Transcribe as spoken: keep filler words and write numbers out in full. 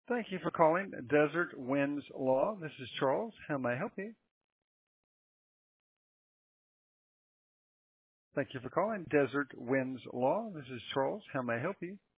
Thank you for calling Desert Winds Law. This is Charles. How may I help you? Thank you for calling Desert Winds Law. This is Charles. How may I help you?